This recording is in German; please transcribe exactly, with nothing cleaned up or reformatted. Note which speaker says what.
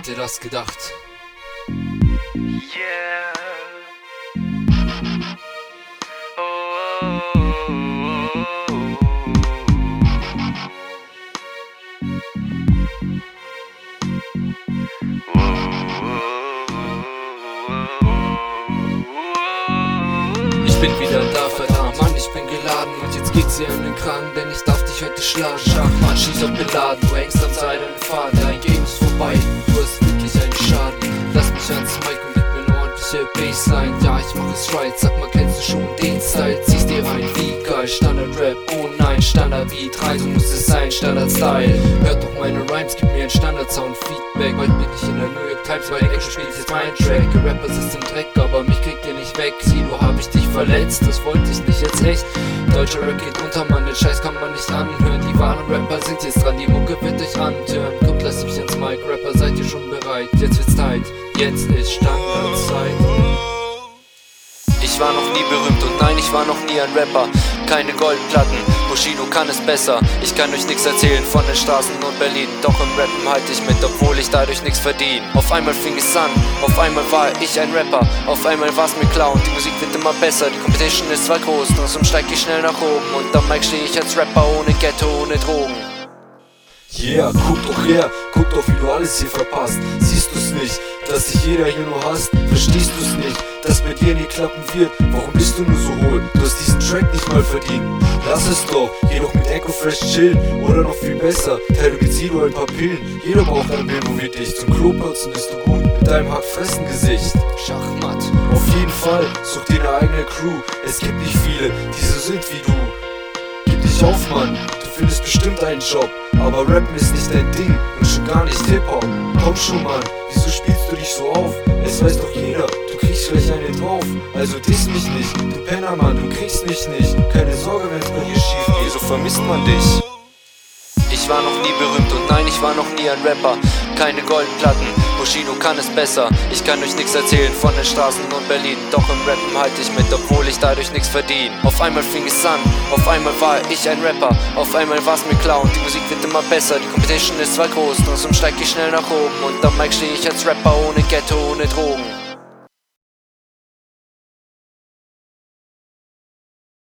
Speaker 1: ihr das gedacht?
Speaker 2: Yeah. Oh, oh, oh,
Speaker 1: Ich bin wieder da, verdammt, Mann, ich bin geladen und jetzt geht's dir an den Kragen, denn ich darf dich heute schlagen. Schachmann, schieß auf beladen, du hängst am seidenen Faden, dein Game ist vorbei, du hast wirklich einen Schaden. Lass mich ans Mic und gib mir eine ordentliche Bassline. Ja, ich mach es right, sag mal, kennst du schon den Style? Ziehst dir rein, wie geil, Standard-Rap, oh nein, Standard-Beat, rein, so muss es sein, Standard-Style. Hört doch meine Rhymes, gib mir ein Standard-Sound-Feedback. Heute bin ich in der New York Times, bei Action spielt jetzt mein Track. Ihr Rappers ist im Dreck, aber mich kriegt ihr nicht weg. Silo, hab ich dich verletzt, das wollte ich nicht jetzt echt. Deutscher Rap geht unter, Mann, den Scheiß kann man nicht anhören. Die wahren Rapper sind jetzt dran, die Mucke wird euch antören. Kommt, lasst mich ans Mic, Rapper, seid ihr schon bereit? Jetzt wird's Zeit, jetzt ist Standardzeit.
Speaker 3: Ich war noch nie berühmt und nein, ich war noch nie ein Rapper. Keine Goldplatten, Bushido kann es besser. Ich kann euch nichts erzählen von den Straßen und Berlin. Doch im Rappen halte ich mit, obwohl ich dadurch nichts verdiene. Auf einmal fing es an, auf einmal war ich ein Rapper. Auf einmal war's mir klar und die Musik wird immer besser. Die Competition ist zwar groß, trotzdem steig ich schnell nach oben. Und am Mic stehe ich als Rapper ohne Ghetto, ohne Drogen.
Speaker 4: Yeah, guck doch her, guck doch, wie du alles hier verpasst. Siehst du's nicht, dass dich jeder hier nur hasst? Verstehst du's nicht, dass bei dir nie klappen wird? Warum bist du nur so hohl? Du hast diesen Track nicht mal verdient. Lass es doch, geh doch mit Echo Fresh chillen. Oder noch viel besser, teile mit Silo ein paar Pillen. Jeder braucht ein Bild, wo wir dich zum Klo putzen, bist du gut mit deinem Hackfressen-Gesicht.
Speaker 1: Schachmatt.
Speaker 4: Auf jeden Fall, such dir eine eigene Crew. Es gibt nicht viele, die so sind wie du. Gib dich auf, Mann, du findest bestimmt einen Job. Aber Rappen ist nicht dein Ding und schon gar nicht Hip-Hop. Komm schon, Mann, wieso spielst du dich so auf? Es weiß doch jeder, du kriegst gleich einen drauf. Also diss mich nicht, du Penner, Mann, du kriegst mich nicht. Keine Sorge, wenn's bei dir schief geht, so vermisst man dich.
Speaker 3: Ich war noch nie berühmt und nein, ich war noch nie ein Rapper. Keine Goldplatten, Bushido kann es besser. Ich kann euch nichts erzählen von den Straßen und Berlin. Doch im Rappen halte ich mit, obwohl ich dadurch nichts verdiene. Auf einmal fing es an, auf einmal war ich ein Rapper. Auf einmal war's mir klar und die Musik wird immer besser. Die Competition ist zwar groß, trotzdem steig ich schnell nach oben. Und am Mic stehe ich als Rapper ohne Ghetto, ohne Drogen.